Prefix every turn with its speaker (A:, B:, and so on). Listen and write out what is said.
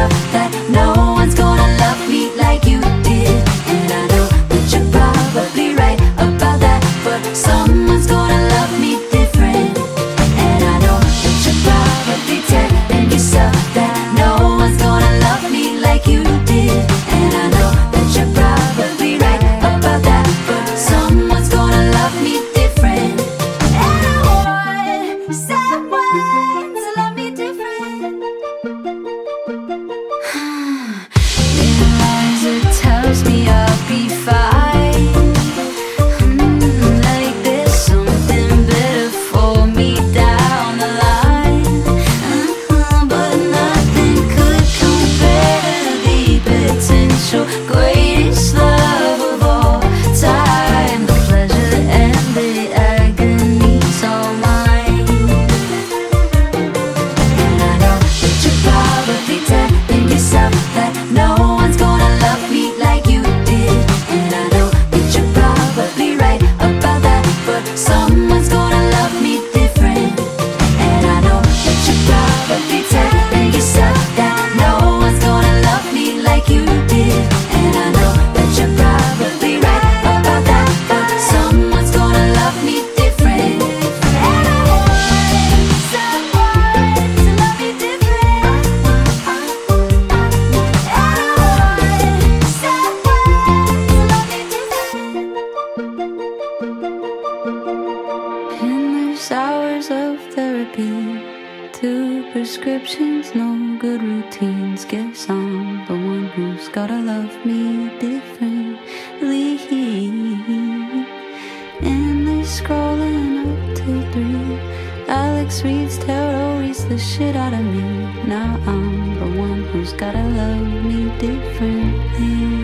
A: yourself that no one's gonna love me like you did. And I know that you're probably right about that, but someone's gonna love me different. And I know that you're probably telling yourself that no one's gonna love me like you did. And I know that you're probably right about that, but someone's gonna love me different. And I want someone to love me different. It tells me I'll be fine. Like there's something better for me down the line. But nothing could compare to the potential greatest love of all time. The pleasure and the agony's all mine. And I know that you're probably telling yourself that no one's gonna love me like you did. And I know that you're probably right about that, but someone's gonna love me different. And I know that you're probably telling yourself that no one's gonna love me like you did. And I know that you're probably right about that, but someone's gonna love me different. And I want someone to love me different. Endless hours of therapy, 2 prescriptions, no good routines. Guess I'm the one who's gotta love me differently. Endless scrolling up till 3. Alex reads tarot, reads the shit out of me. Now I'm the one who's gotta love me differently.